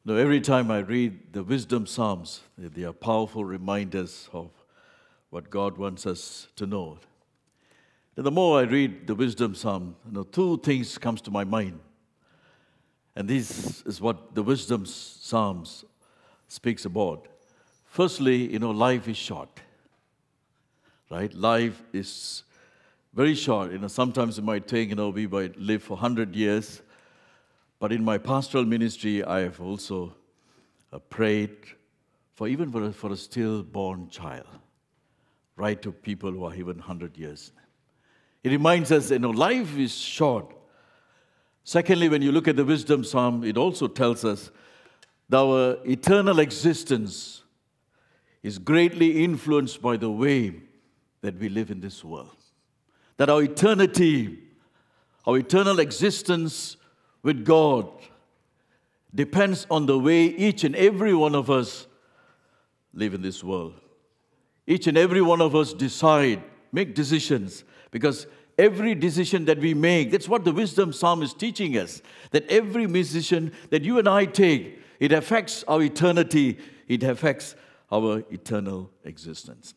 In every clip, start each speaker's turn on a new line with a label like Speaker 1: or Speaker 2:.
Speaker 1: Every time I read the wisdom psalms, they are powerful reminders of what God wants us to know. And the more I read the wisdom psalm, two things comes to my mind. And this is what the wisdom psalms speaks about. Firstly, life is short. Right? Life is very short. Sometimes it might think, we might live for 100 years. But in my pastoral ministry, I have also prayed for a stillborn child, right to people who are even 100 years. It reminds us, life is short. Secondly, when you look at the wisdom psalm, it also tells us that our eternal existence is greatly influenced by the way that we live in this world. That our eternity, our eternal existence with God depends on the way each and every one of us live in this world. Each and every one of us make decisions, because every decision that we make, that's what the wisdom psalm is teaching us, that every decision that you and I take, it affects our eternity, it affects our eternal existence.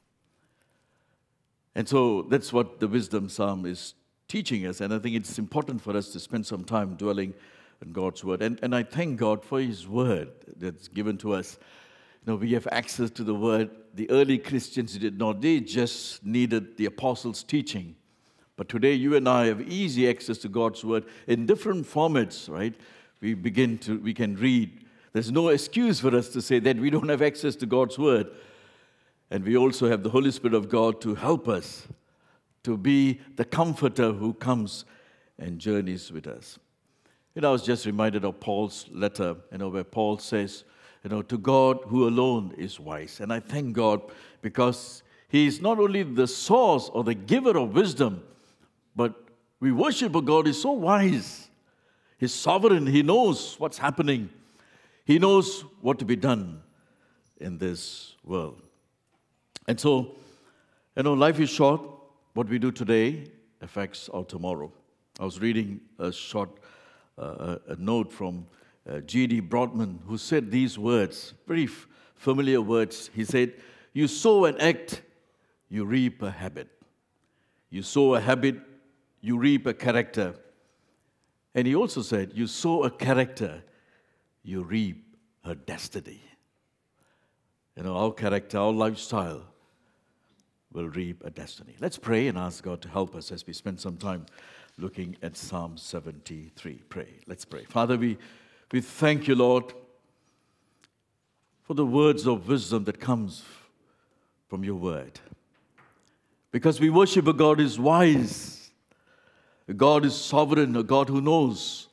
Speaker 1: And so that's what the wisdom psalm is teaching us, and I think it's important for us to spend some time dwelling in God's word. And I thank God for His word that's given to us. We have access to the word. The early Christians did not. They just needed the apostles' teaching. But today, you and I have easy access to God's word in different formats, right? We can read. There's no excuse for us to say that we don't have access to God's word. And we also have the Holy Spirit of God to help us, to be the comforter who comes and journeys with us. I was just reminded of Paul's letter, where Paul says, to God who alone is wise. And I thank God because He is not only the source or the giver of wisdom, but we worship a God who is so wise. He's sovereign. He knows what's happening. He knows what to be done in this world. And so, life is short. What we do today affects our tomorrow. I was reading a short a note from G.D. Broadman, who said these words, very familiar words. He said, "You sow an act, you reap a habit. You sow a habit, you reap a character." And he also said, "You sow a character, you reap a destiny." Our character, our lifestyle will reap a destiny. Let's pray and ask God to help us as we spend some time looking at Psalm 73. Pray. Let's pray. Father, we thank you, Lord, for the words of wisdom that comes from your word. Because we worship a God who is wise, a God who is sovereign, a God who knows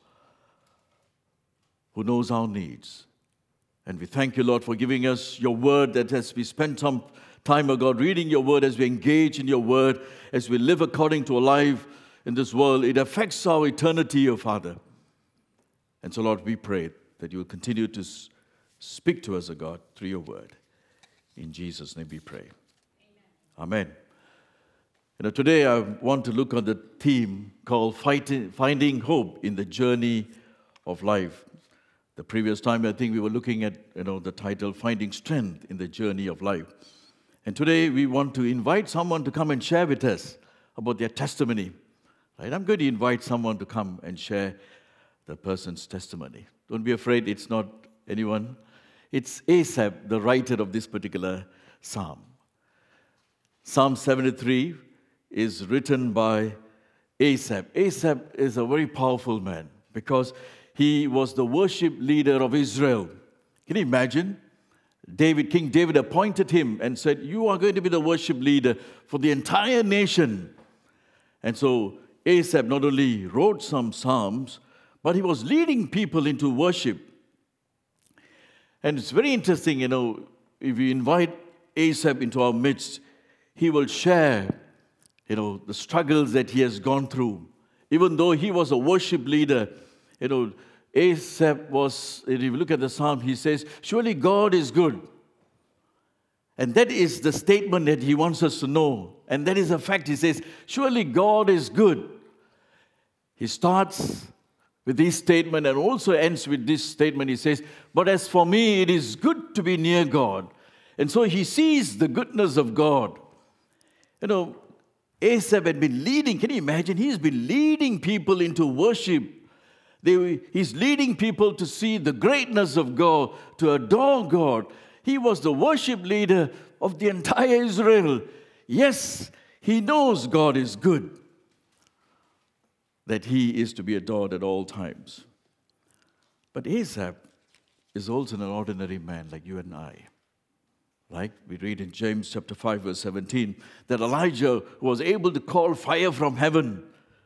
Speaker 1: our needs. And we thank you, Lord, for giving us your word, that as we spend some time, O God, reading your word, as we engage in your word, as we live according to a life in this world, it affects our eternity, O Father. And so, Lord, we pray that you will continue to speak to us, O God, through your word. In Jesus' name we pray. Amen. Today I want to look on the theme called Finding Hope in the Journey of Life. The previous time, I think we were looking at, the title, Finding Strength in the Journey of Life. And today we want to invite someone to come and share with us about their testimony. Right? I'm going to invite someone to come and share the person's testimony. Don't be afraid, it's not anyone. It's Asaph, the writer of this particular psalm. Psalm 73 is written by Asaph. Asaph is a very powerful man because he was the worship leader of Israel. Can you imagine? King David appointed him and said, "You are going to be the worship leader for the entire nation." And so Asaph not only wrote some psalms, but he was leading people into worship. And it's very interesting, if we invite Asaph into our midst, he will share, the struggles that he has gone through. Even though he was a worship leader, Asaph was, if you look at the psalm, he says, "Surely God is good." And that is the statement that he wants us to know. And that is a fact. He says, "Surely God is good." He starts with this statement, and also ends with this statement. He says, "But as for me, it is good to be near God." And so he sees the goodness of God. You know, Asaph had been leading, can you imagine? He's been leading people into worship. He's leading people to see the greatness of God, to adore God. He was the worship leader of the entire Israel. Yes, he knows God is good, that he is to be adored at all times. But Asaph is also an ordinary man like you and I. Right? We read in James chapter 5, verse 17, that Elijah was able to call fire from heaven.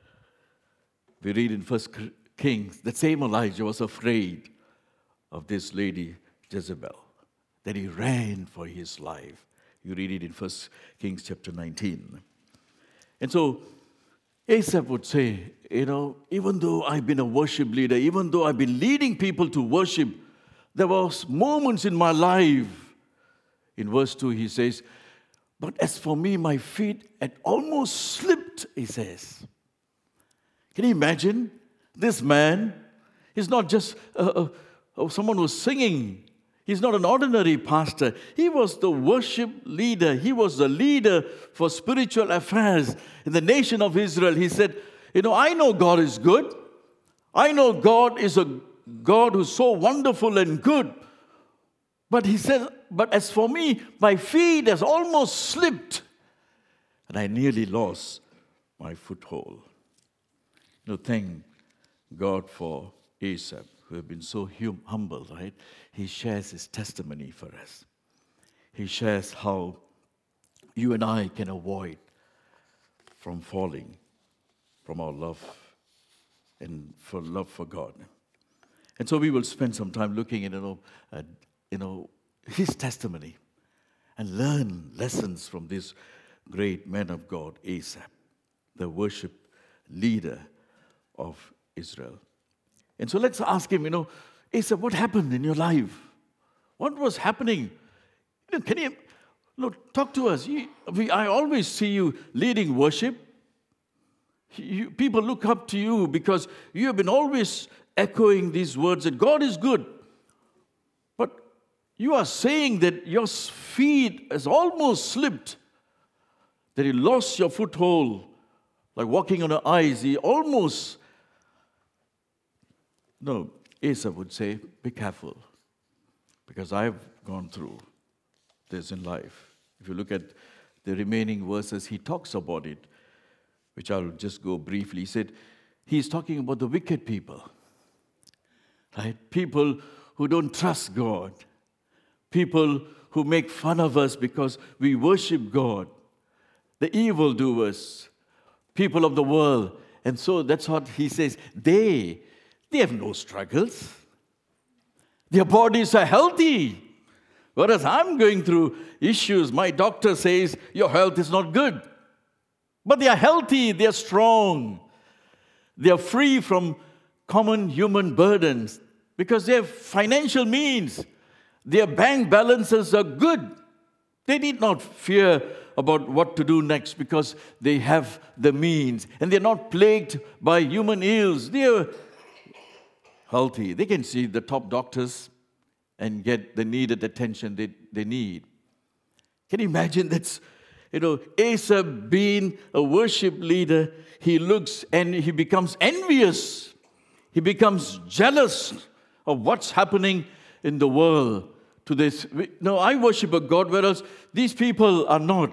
Speaker 1: We read in 1 Kings, that same Elijah was afraid of this lady Jezebel, that he ran for his life. You read it in 1 Kings chapter 19. And so Asaph would say, even though I've been a worship leader, even though I've been leading people to worship, there was moments in my life. In verse 2 he says, "But as for me, my feet had almost slipped," he says. Can you imagine? This man is not just someone who's singing. He's not an ordinary pastor. He was the worship leader. He was the leader for spiritual affairs in the nation of Israel. He said, I know God is good. I know God is a God who's so wonderful and good. But he said, but as for me, my feet has almost slipped, and I nearly lost my foothold. Thank God for Asaph, who have been so humble, right? He shares his testimony for us. He shares how you and I can avoid from falling from our love and for love for God. And so we will spend some time looking at, his testimony and learn lessons from this great man of God, Asaph, the worship leader of Israel. And so let's ask him, Asaph, what happened in your life? What was happening? Can you talk to us? I always see you leading worship. People look up to you because you have been always echoing these words that God is good. But you are saying that your feet has almost slipped, that you lost your foothold, like walking on the ice. Asaph would say, be careful, because I've gone through this in life. If you look at the remaining verses, he talks about it, which I'll just go briefly. He said, he's talking about the wicked people, right? People who don't trust God, people who make fun of us because we worship God, the evildoers, people of the world. And so that's what he says. They have no struggles. Their bodies are healthy. Whereas I'm going through issues, my doctor says, your health is not good. But they are healthy, they are strong. They are free from common human burdens because they have financial means. Their bank balances are good. They need not fear about what to do next because they have the means. And they're not plagued by human ills. They're healthy. They can see the top doctors and get the needed attention they need. Can you imagine that's, Asaph being a worship leader, he looks and he becomes envious. He becomes jealous of what's happening in the world to this. I worship a God, whereas these people are not.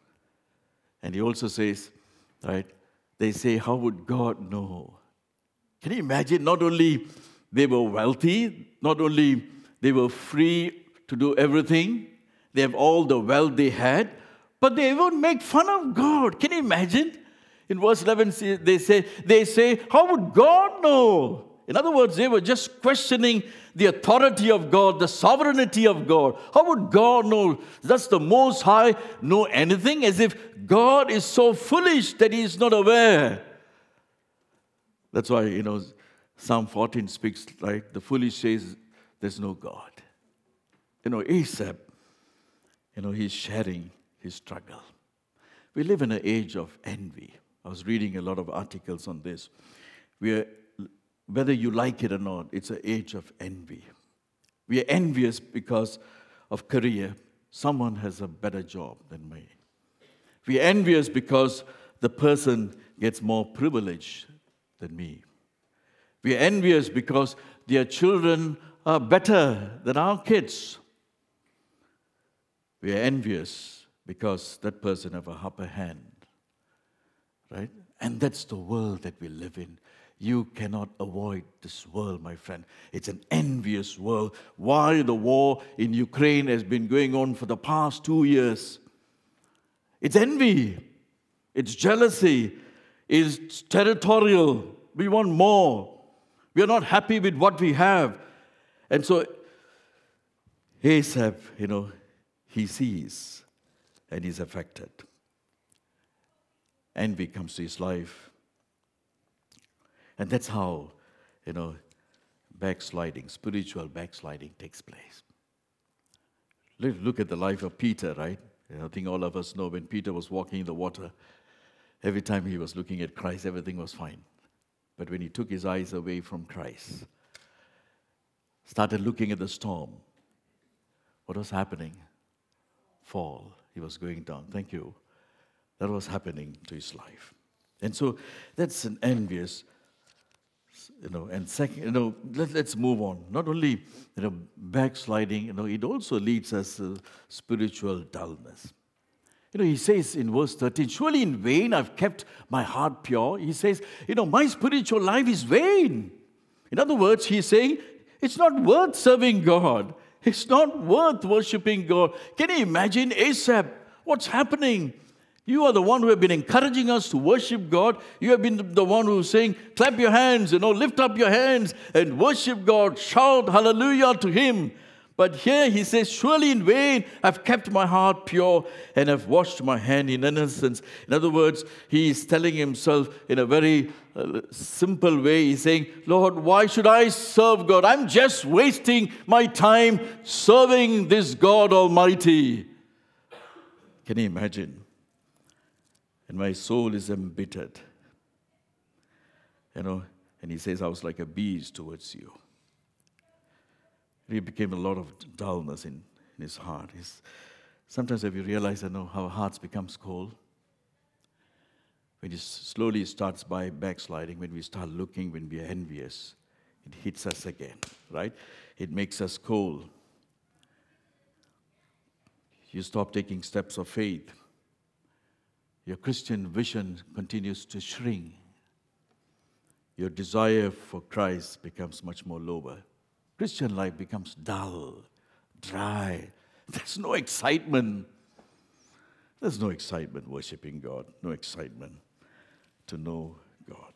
Speaker 1: And he also says, right, they say, how would God know? Can you imagine? Not only they were wealthy, not only they were free to do everything, they have all the wealth they had, but they even make fun of God. Can you imagine? In verse 11, they say, how would God know? In other words, they were just questioning the authority of God, the sovereignty of God. How would God know? Does the Most High know anything? As if God is so foolish that He is not aware. That's why, Psalm 14 speaks like the foolish says, there's no God. Asaph, he's sharing his struggle. We live in an age of envy. I was reading a lot of articles on this. We are whether you like it or not, it's an age of envy. We are envious because of career. Someone has a better job than me. We are envious because the person gets more privilege than me. We are envious because their children are better than our kids. We are envious because that person has an upper hand, right? And that's the world that we live in. You cannot avoid this world, my friend. It's an envious world. Why the war in Ukraine has been going on for the past 2 years? It's envy. It's jealousy. It's territorial. We want more. We are not happy with what we have. And so Asaph, he sees and he's affected. Envy comes to his life. And that's how, backsliding, spiritual backsliding takes place. Look at the life of Peter, right? I think all of us know when Peter was walking in the water, every time he was looking at Christ, everything was fine. But when he took his eyes away from Christ, started looking at the storm, what was happening? Fall. He was going down. Thank you. That was happening to his life. And so that's an envious, and second, let's move on. Not only, backsliding, it also leads us to spiritual dullness. He says in verse 13, surely in vain I've kept my heart pure. He says, my spiritual life is vain. In other words, he's saying, it's not worth serving God. It's not worth worshiping God. Can you imagine Asaph? What's happening? You are the one who have been encouraging us to worship God. You have been the one who's saying, clap your hands, lift up your hands and worship God. Shout hallelujah to Him. But here he says, surely in vain I've kept my heart pure and have washed my hand in innocence. In other words, he is telling himself in a very simple way. He's saying, Lord, why should I serve God? I'm just wasting my time serving this God Almighty. Can you imagine? And my soul is embittered. And he says, I was like a beast towards you. He became a lot of dullness in his heart. Sometimes have you realized, how hearts becomes cold? When it slowly starts by backsliding, when we start looking, when we are envious, it hits us again, right? It makes us cold. You stop taking steps of faith. Your Christian vision continues to shrink. Your desire for Christ becomes much more lower. Christian life becomes dull, dry. There's no excitement. There's no excitement worshiping God, no excitement to know God.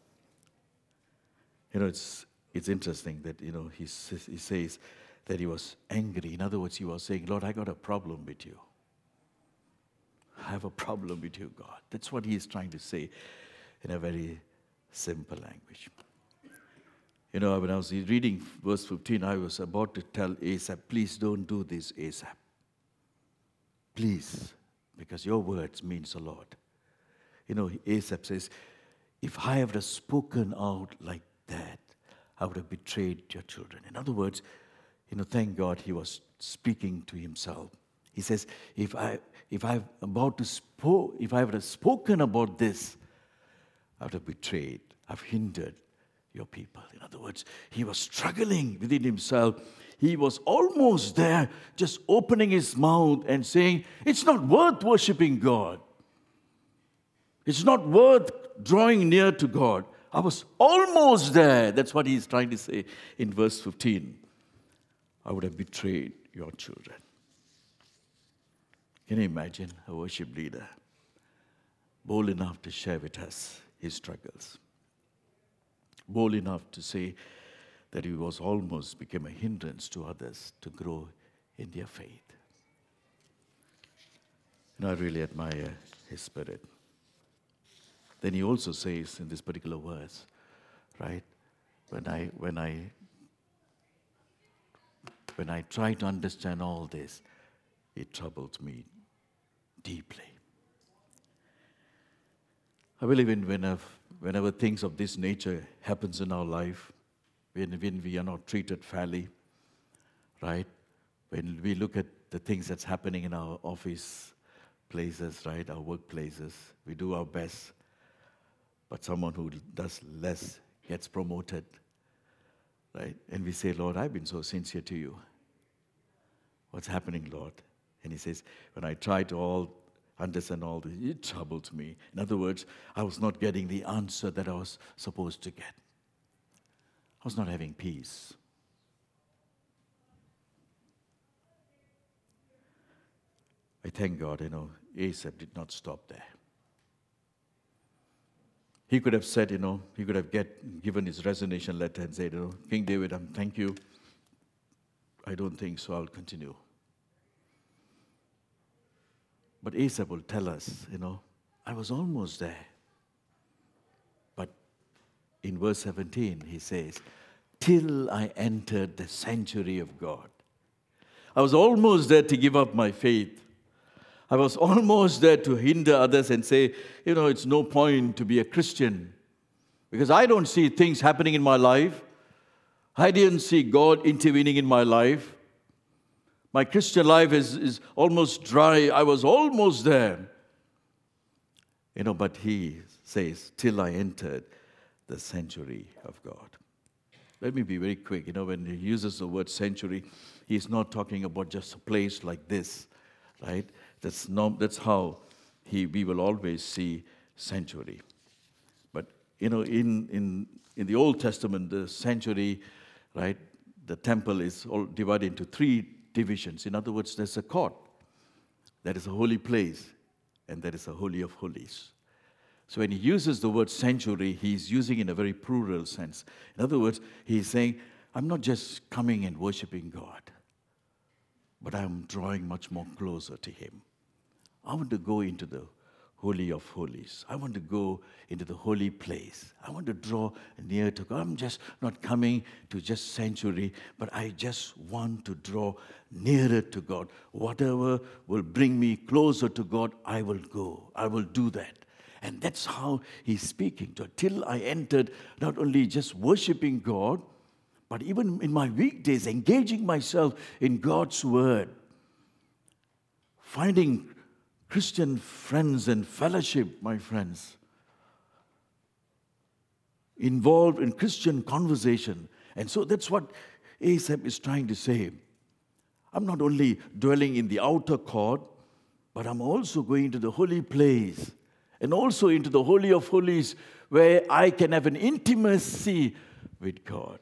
Speaker 1: It's interesting that, he says that he was angry. In other words, he was saying, Lord, I got a problem with you. I have a problem with you, God. That's what he is trying to say in a very simple language. When I was reading verse 15, I was about to tell Asaph, please don't do this, Asaph. Please, because your words means a lot. Asaph says, if I have spoken out like that, I would have betrayed your children. In other words, thank God he was speaking to himself. He says, if I have spoken about this, I would have betrayed, I've hindered your people. In other words, he was struggling within himself. He was almost there, just opening his mouth and saying, it's not worth worshiping God. It's not worth drawing near to God. I was almost there. That's what he's trying to say in verse 15. I would have betrayed your children. Can you imagine a worship leader bold enough to share with us his struggles? Bold enough to say that he was almost became a hindrance to others to grow in their faith. And I really admire his spirit. Then he also says in this particular verse, right, when I try to understand all this, it troubles me deeply. I believe when whenever things of this nature happens in our life, when we are not treated fairly, right? When we look at the things that's happening in our office places, right, our workplaces, we do our best, but someone who does less gets promoted, right? And we say, Lord, I've been so sincere to you. What's happening, Lord? And he says, when I try to all understand all this, it troubles me. In other words, I was not getting the answer that I was supposed to get. I was not having peace. I thank God, Asaph did not stop there. He could have said, he could have given his resignation letter and said, King David, thank you. I don't think so, I'll continue. But Asaph will tell us, I was almost there. But in verse 17, he says, till I entered the sanctuary of God. I was almost there to give up my faith. I was almost there to hinder others and say, it's no point to be a Christian because I don't see things happening in my life. I didn't see God intervening in my life. My Christian life is almost dry. I was almost there. But he says, till I entered the sanctuary of God. Let me be very quick. When he uses the word sanctuary, he's not talking about just a place like this, right? That's how we will always see sanctuary. But, in the Old Testament, the sanctuary, right, the temple is all divided into 3 divisions. In other words, there's a court. That is a holy place. And there is a holy of holies. So when he uses the word sanctuary, he's using it in a very plural sense. In other words, he's saying, I'm not just coming and worshiping God, but I'm drawing much more closer to him. I want to go into the Holy of Holies. I want to go into the holy place. I want to draw near to God. I'm just not coming to just sanctuary, but I just want to draw nearer to God. Whatever will bring me closer to God, I will go. I will do that. And that's how he's speaking to it. Till I entered not only just worshiping God, but even in my weekdays, engaging myself in God's word, finding Christian friends and fellowship, my friends, involved in Christian conversation. And so that's what Asaph is trying to say. I'm not only dwelling in the outer court, but I'm also going to the holy place and also into the Holy of Holies where I can have an intimacy with God.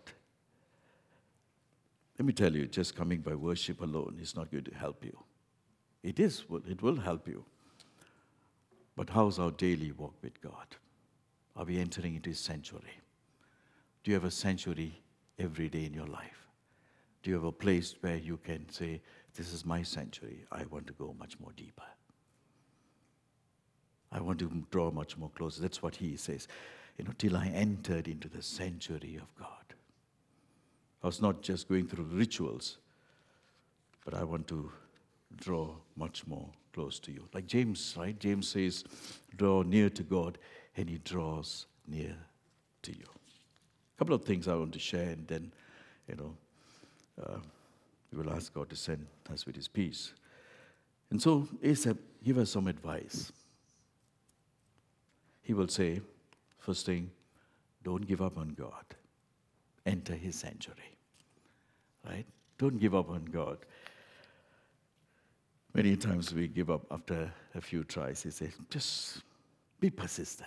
Speaker 1: Let me tell you, just coming by worship alone is not going to help you. It will help you. But how's our daily walk with God? Are we entering into his sanctuary? Do you have a sanctuary every day in your life? Do you have a place where you can say, this is my sanctuary, I want to go much more deeper. I want to draw much more closer. That's what he says. Till I entered into the sanctuary of God. I was not just going through rituals, but I want to draw much more close to you. Like James, right? James says, draw near to God, and he draws near to you. A couple of things I want to share, and then, we will ask God to send us with his peace. And so, Asaph, give us some advice. He will say, first thing, don't give up on God. Enter his sanctuary. Right? Don't give up on God. Many times we give up after a few tries. He says, just be persistent.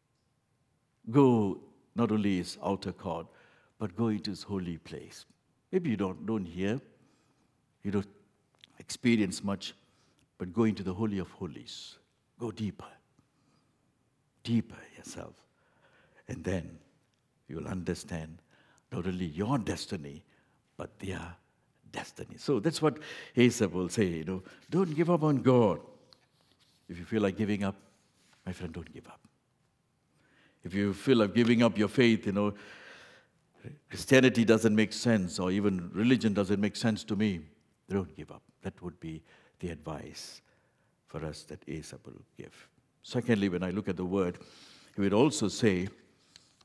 Speaker 1: Go not only his outer court, but go into his holy place. Maybe you don't hear, you don't experience much, but go into the Holy of Holies. Go deeper yourself. And then you will understand not only your destiny, but their destiny. So that's what Asaph will say, don't give up on God. If you feel like giving up, my friend, don't give up. If you feel like giving up your faith, Christianity doesn't make sense, or even religion doesn't make sense to me, don't give up. That would be the advice for us that Asaph will give. Secondly, when I look at the word, he would also say,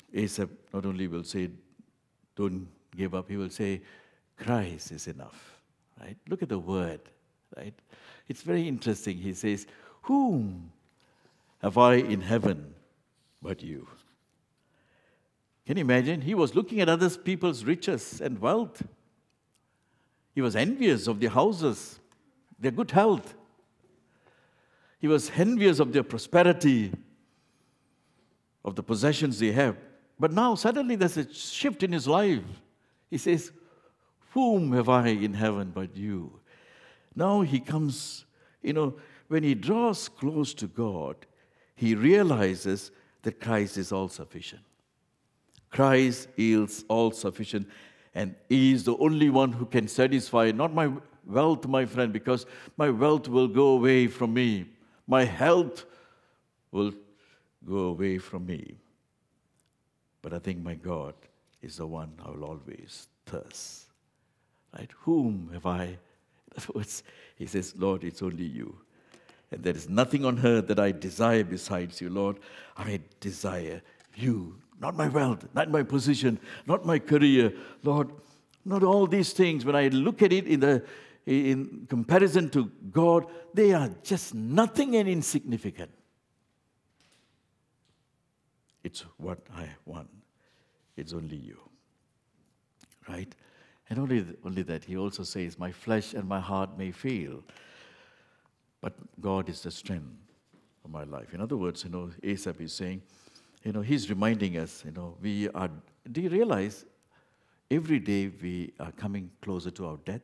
Speaker 1: Asaph not only will say, don't give up, he will say, Christ is enough. Right? Look at the word. Right? It's very interesting. He says, whom have I in heaven but you? Can you imagine? He was looking at other people's riches and wealth. He was envious of their houses, their good health. He was envious of their prosperity, of the possessions they have. But now suddenly there's a shift in his life. He says, whom have I in heaven but you? Now he comes, when he draws close to God, he realizes that Christ is all sufficient. Christ is all sufficient, and He is the only one who can satisfy, not my wealth, my friend, because my wealth will go away from me. My health will go away from me. But I think my God is the one I will always thirst. Right? Whom have I? In other words, he says, Lord, it's only you. And there is nothing on earth that I desire besides you, Lord. I desire you, not my wealth, not my position, not my career. Lord, not all these things. When I look at it in comparison to God, they are just nothing and insignificant. It's what I want. It's only you. Right? And only that, he also says, my flesh and my heart may fail, but God is the strength of my life. In other words, Asaph is saying, he's reminding us, do you realize every day we are coming closer to our death?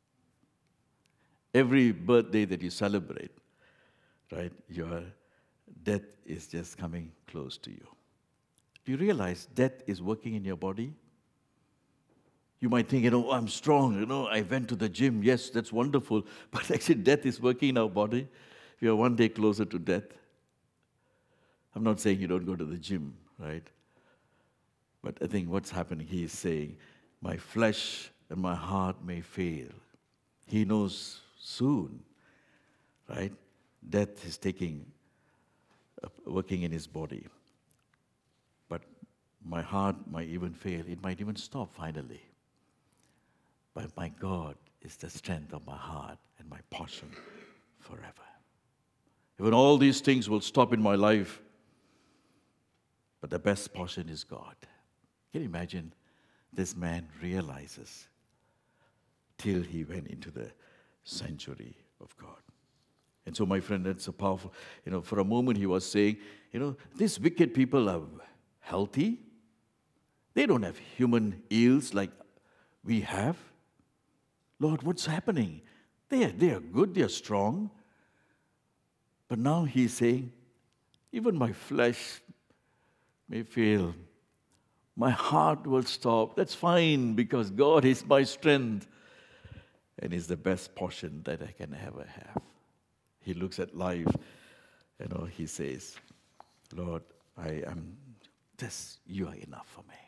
Speaker 1: Every birthday that you celebrate, right, your death is just coming close to you. Do you realize death is working in your body? You might think, I'm strong, I went to the gym. Yes, that's wonderful. But actually, death is working in our body. We are one day closer to death. I'm not saying you don't go to the gym, right? But I think what's happening, he is saying, my flesh and my heart may fail. He knows soon, right? Death is working in his body. But my heart might even fail. It might even stop finally. But my God is the strength of my heart and my portion forever. Even all these things will stop in my life, but the best portion is God. Can you imagine? This man realizes till he went into the sanctuary of God. And so, my friend, that's a powerful, for a moment he was saying, these wicked people are healthy. They don't have human ills like we have. Lord, what's happening? They are good, they are strong. But now he's saying, even my flesh may fail. My heart will stop. That's fine, because God is my strength and is the best portion that I can ever have. He looks at life, he says, Lord, you are enough for me.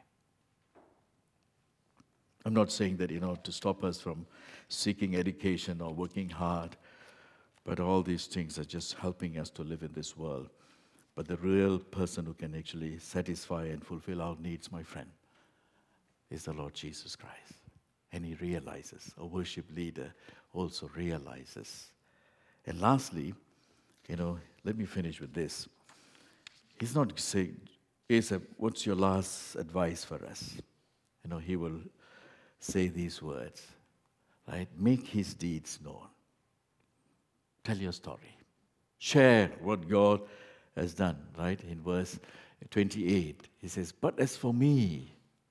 Speaker 1: I'm not saying that, to stop us from seeking education or working hard, but all these things are just helping us to live in this world. But the real person who can actually satisfy and fulfill our needs, my friend, is the Lord Jesus Christ. And he realizes, a worship leader also realizes. And lastly, let me finish with this. He's not saying, Asaph, what's your last advice for us? He will say these words, right? Make his deeds known. Tell your story. Share what God has done, right? In verse 28, he says, but as for me,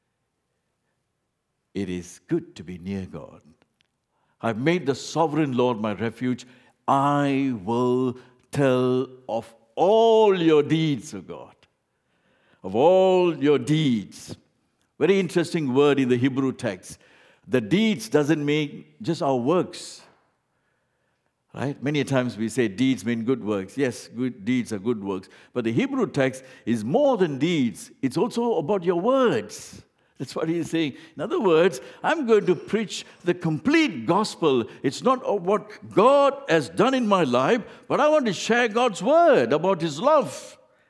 Speaker 1: it is good to be near God. I've made the sovereign Lord my refuge. I will tell of all your deeds, O God. Of all your deeds. Very interesting word in the Hebrew text. The deeds doesn't mean just our works. Right? Many times we say deeds mean good works. Yes, good deeds are good works. But the Hebrew text is more than deeds. It's also about your words. That's what he's saying. In other words, I'm going to preach the complete gospel. It's not what God has done in my life, but I want to share God's word about his love,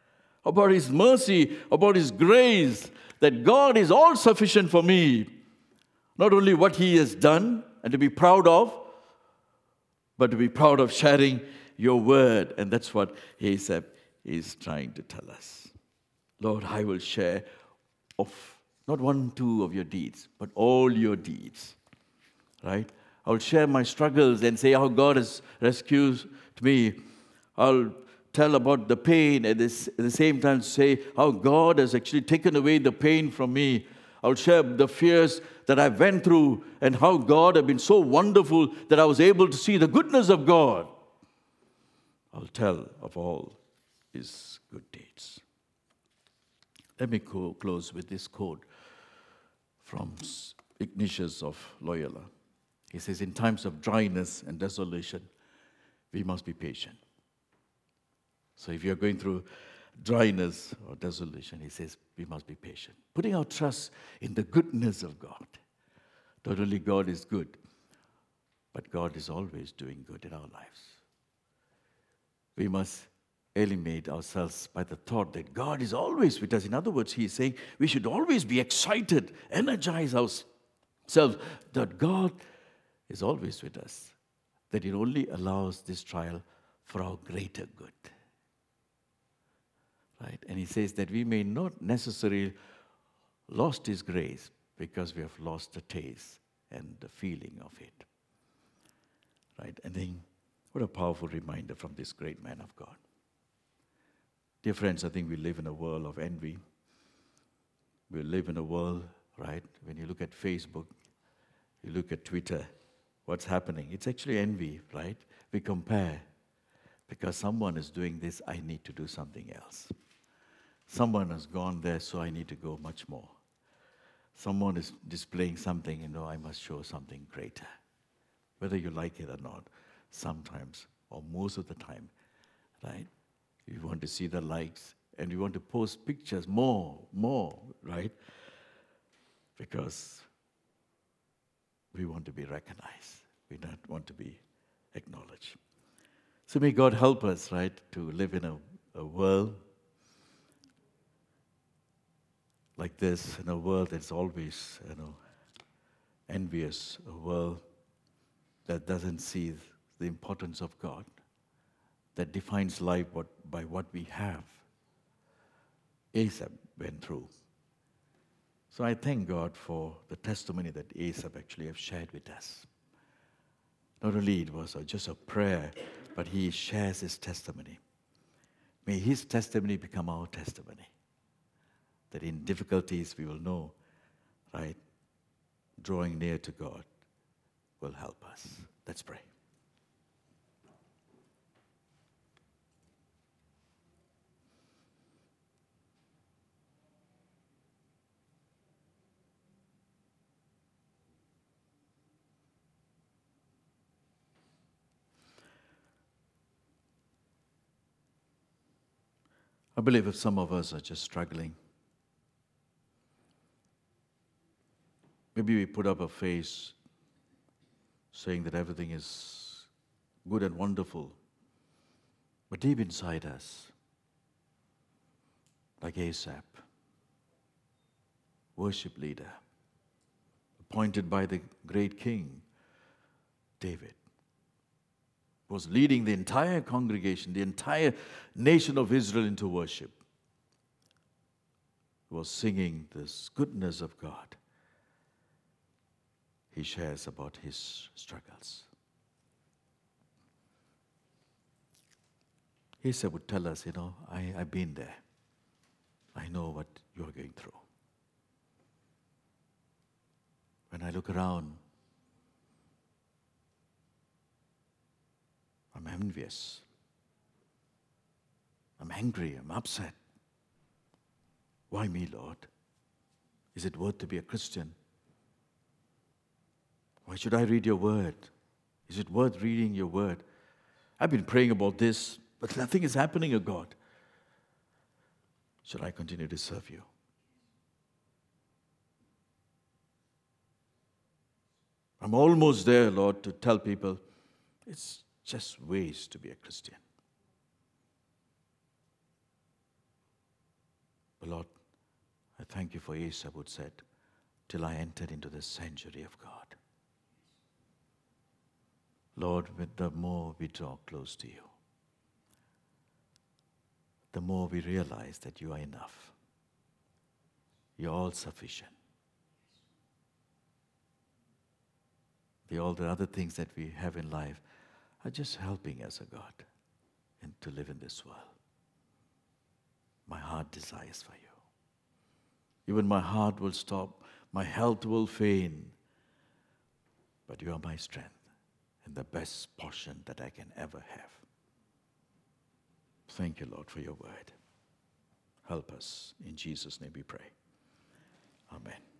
Speaker 1: about His mercy, about His grace, that God is all sufficient for me. Not only what He has done and to be proud of, but to be proud of sharing your word. And that's what Asaph is trying to tell us. Lord, I will share of not one, two of your deeds, but all your deeds. Right? I'll share my struggles and say how God has rescued me. I'll tell about the pain and at the same time say how God has actually taken away the pain from me. I'll share the fears that I went through and how God has been so wonderful that I was able to see the goodness of God. I'll tell of all His good deeds. Let me close with this quote from Ignatius of Loyola. He says, in times of dryness and desolation, we must be patient. So if you're going through dryness or desolation, he says, we must be patient. Putting our trust in the goodness of God. Not only God is good, but God is always doing good in our lives. We must eliminate ourselves by the thought that God is always with us. In other words, he is saying we should always be excited, energize ourselves that God is always with us, that it only allows this trial for our greater good. Right? And he says that we may not necessarily lost his grace because we have lost the taste and the feeling of it. Right? And then what a powerful reminder from this great man of God. Dear friends, I think we live in a world of envy. We live in a world, right? When you look at Facebook, you look at Twitter, what's happening? It's actually envy, right? We compare. Because someone is doing this, I need to do something else. Someone has gone there, so I need to go much more. Someone is displaying something, I must show something greater. Whether you like it or not, sometimes, or most of the time, right? You want to see the likes, and you want to post pictures more, right? Because we want to be recognized. We don't want to be acknowledged. So may God help us, right, to live in a world like this, in a world that's always, envious, a world that doesn't see the importance of God, that defines life by what we have. Asaph went through. So I thank God for the testimony that Asaph actually have shared with us. Not only it was just a prayer, but he shares his testimony. May his testimony become our testimony. That in difficulties we will know, right, drawing near to God will help us. Let's pray. I believe if some of us are just struggling, maybe we put up a face saying that everything is good and wonderful, but deep inside us, like Asaph, worship leader, appointed by the great king, David, was leading the entire congregation, the entire nation of Israel into worship, was singing this goodness of God. He shares about his struggles. Asaph would tell us, I've been there. I know what you're going through. When I look around, I'm envious. I'm angry. I'm upset. Why me, Lord? Is it worth to be a Christian? Why should I read your word? Is it worth reading your word? I've been praying about this, but nothing is happening, O God. Should I continue to serve you? I'm almost there, Lord, to tell people it's just ways to be a Christian. Oh Lord, I thank you for Asaph would said, till I entered into the sanctuary of God. Lord, with the more we draw close to you, the more we realize that you are enough. You're all sufficient. All the other things that we have in life are just helping us, O God, and to live in this world. My heart desires for you. Even my heart will stop, my health will faint, but you are my strength and the best portion that I can ever have. Thank you, Lord, for your word. Help us. In Jesus' name we pray. Amen.